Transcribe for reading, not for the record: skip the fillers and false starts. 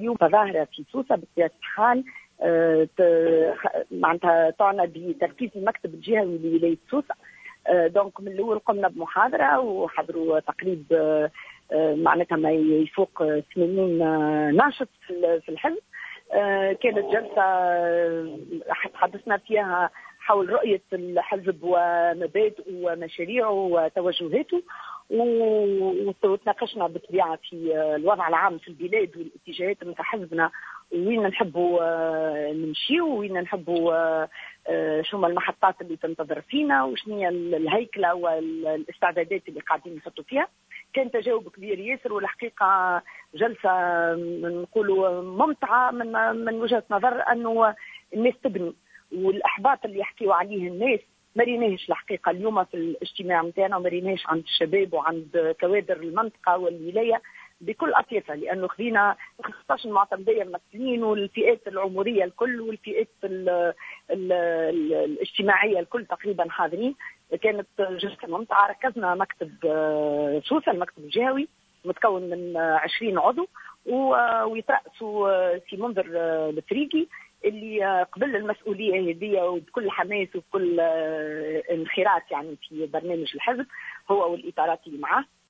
اليوم ظاهرة في سوسة بطبيعة الحال معناتها تعنى بتركيز المكتب الجهوي لولاية سوسة. دونك من الأول قمنا بمحاضرة وحضروا تقريب معناتها ما يفوق 80 ناشط في الحزب. كانت جلسة تحدثنا فيها حول رؤية الحزب ومبادئه ومشاريعه وتوجهاته، وتناقشنا بالطبيعة في الوضع العام في البلاد والاتجاهات من حزبنا، وين نحبوا نمشي وين نحبوا شو ما المحطات اللي تنتظر فينا وشنو هي الهيكلة والاستعدادات اللي قاعدين نحطوا فيها. كان تجاوب كبير ياسر، والحقيقة جلسة نقولوا ممتعة من وجهة نظر أنه الناس تبني، والإحباط اللي يحكيوا عليه الناس ما ريناهش الحقيقة اليوم في الاجتماع متاعنا، وما ريناهش عند الشباب وعند كوادر المنطقة والولاية بكل أطيافها، لأنه خذينا 15 معتمدية ممثلين والفئات العمرية الكل والفئات الاجتماعية الكل تقريبا حاضرين. كانت جلسة ممتعة. ركزنا مكتب سوسة المكتب الجهوي متكون من 20 عضو، ويترأسوا في منظر الفريقي اللي قبل المسؤولية هذه وبكل حماس وبكل انخراط يعني في برنامج الحزب هو والإطارات اللي معاه.